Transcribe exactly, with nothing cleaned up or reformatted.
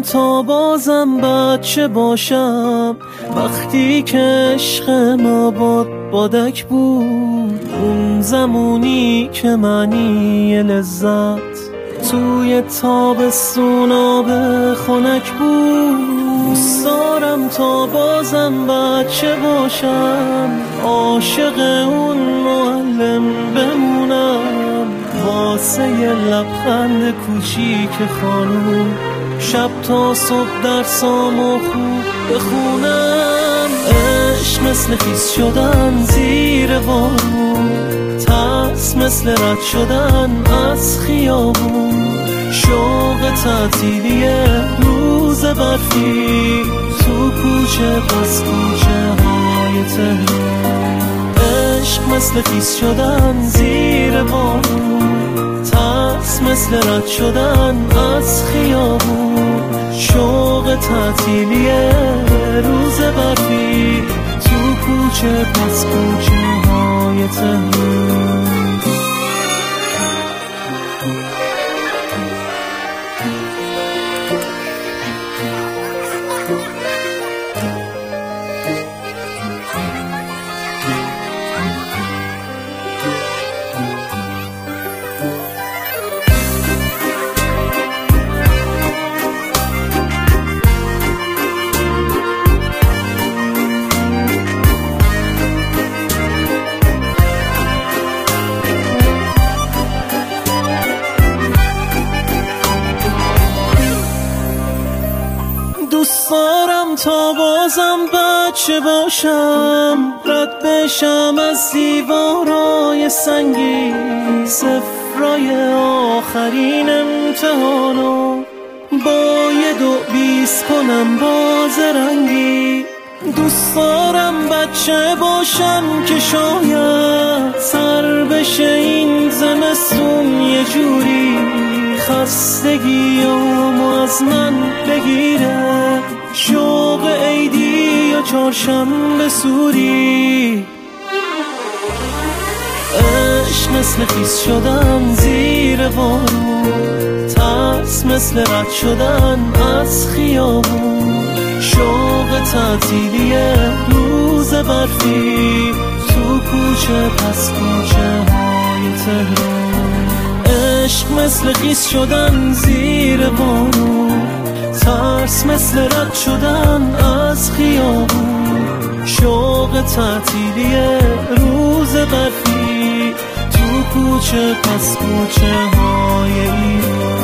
تا بازم بچه باشم، وقتی که عشق ما باد بادک بود، اون زمونی که معنی لذت توی تابستون آب خنک بود. دوست دارم تا بازم بچه باشم، عاشق اون معلم بمونم، واسه یه لبخند کوچیک خانوم شب تا صبح درسامو خوب بخونم. عشق مثل خیس شدن زیر بارون، ترس مثل رد شدن از خیابون، شوق تعطیلی روز برفی تو کوچه پس کوچه های تهران. عشق مثل خیس شدن زیر بارون، ترس مثل رد شدن از خیابون، شوق تعطیلی روز برفی تو کوچه پس کوچه های تهران. دوست دارم تا بازم بچه باشم، رد بشم از دیوارای سنگی، صفرای آخرین امتحانو با یه دو بیست کنم باز رنگی. دوست دارم بچه باشم که شاید سر بشه این زمستون یه جوری، خستگیامو از من بگیره، شوق عیدی و چهارشنبه سوری. عشق مثل خیس شدن زیر بارون، ترس مثل رد شدن از خیابون، شوق تعطیلی روز برفی تو کوچه پس کوچه های تهران. عشق مثل خیس شدن زیر بارون، ترس مثل رد شدن از خیابون، شوق تعطیلی روز برفی تو کوچه پس کوچه های ایران.